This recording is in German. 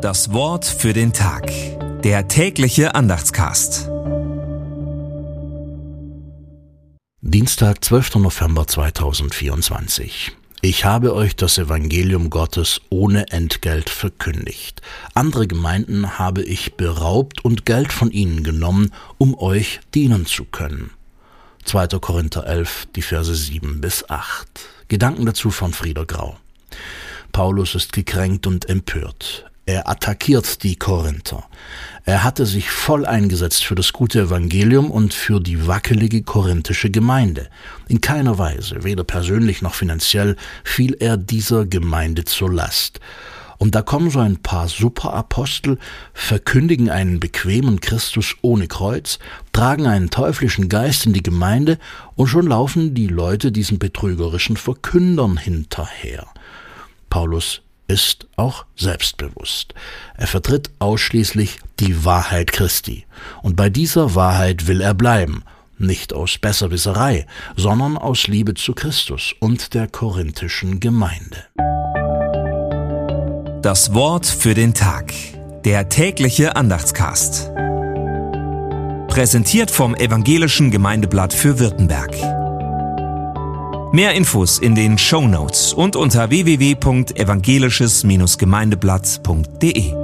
Das Wort für den Tag. Der tägliche Andachtscast. Dienstag, 12. November 2024. Ich habe euch das Evangelium Gottes ohne Entgelt verkündigt. Andere Gemeinden habe ich beraubt und Geld von ihnen genommen, um euch dienen zu können. 2. Korinther 11, die Verse 7 bis 8. Gedanken dazu von Frieder Grau. Paulus ist gekränkt und empört. Er attackiert die Korinther. Er hatte sich voll eingesetzt für das gute Evangelium und für die wackelige korinthische Gemeinde. In keiner Weise, weder persönlich noch finanziell, fiel er dieser Gemeinde zur Last. Und da kommen so ein paar Superapostel, verkündigen einen bequemen Christus ohne Kreuz, tragen einen teuflischen Geist in die Gemeinde und schon laufen die Leute diesen betrügerischen Verkündern hinterher. Paulus ist auch selbstbewusst. Er vertritt ausschließlich die Wahrheit Christi. Und bei dieser Wahrheit will er bleiben, nicht aus Besserwisserei, sondern aus Liebe zu Christus und der korinthischen Gemeinde. Das Wort für den Tag. Der tägliche Andachtscast. Präsentiert vom Evangelischen Gemeindeblatt für Württemberg. Mehr Infos in den Shownotes und unter www.evangelisches-gemeindeblatt.de.